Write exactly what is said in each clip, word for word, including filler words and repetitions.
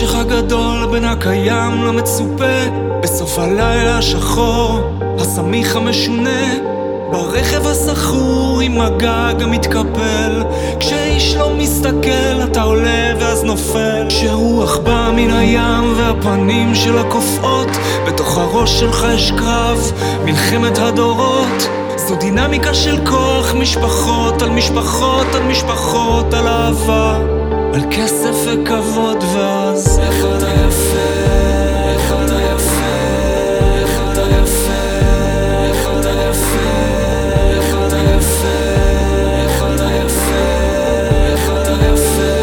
החושך הגדול בין הקיים למצופה, בסוף הלילה השחור, הסמיך המשונה, ברכב הסחור עם הגג המתקפל. כשאיש לא מסתכל אתה עולה ואז נופל. כשרוח בא מן הים והפנים שלה קופאות, בתוך הראש שלך יש קרב, מלחמת הדורות. זו דינמיקה של כוח, משפחות על משפחות על משפחות, על אהבה, על כסף וכבוד. ואז איך אתה יפה, איך אתה יפה, איך אתה יפה, איך אתה יפה, איך אתה יפה, איך אתה יפה, איך אתה יפה.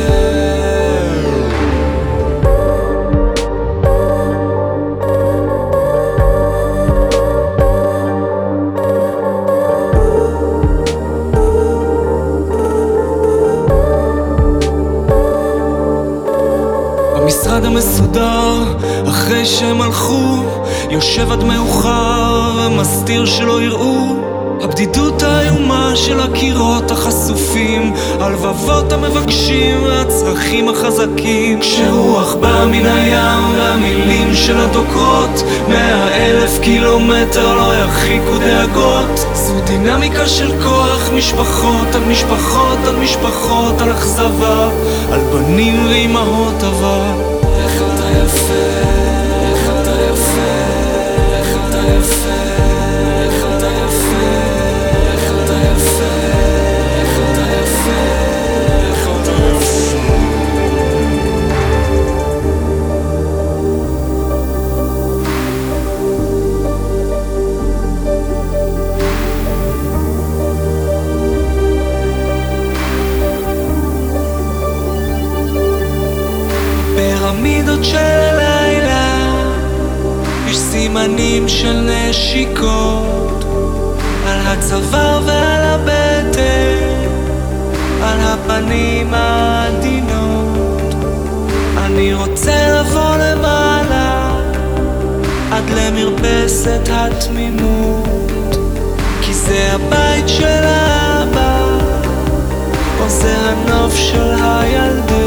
במשרד המסודר, אחרי שהם הלכו, יושב עד מאוחר ומסתיר שלא יראו. הבדידות האיומה של הקירות החשופים, הלבבות המבקשים והצרכים החזקים. כשרוח בא מן הים והמילים של הדוקרות, מאה אלף קילומטר לא ירחיקו דאגות. זו דינמיקה של כוח, משפחות על משפחות על משפחות, על אכזבה, על בנים ואימהות. אבל איך אתה יפה, איך אתה יפה, איך אתה יפה, איך אתה יפה, איך אתה יפה, איך אתה יפה, איך אתה יפה. פירמידות של לילה, יש סימנים של נשיקות, על הצוואר ועל הבטן, על הפנים העדינות. אני רוצה לבוא למעלה, עד למרפסת התמימות, כי זה הבית של האבא, או זה הנוף של הילדות.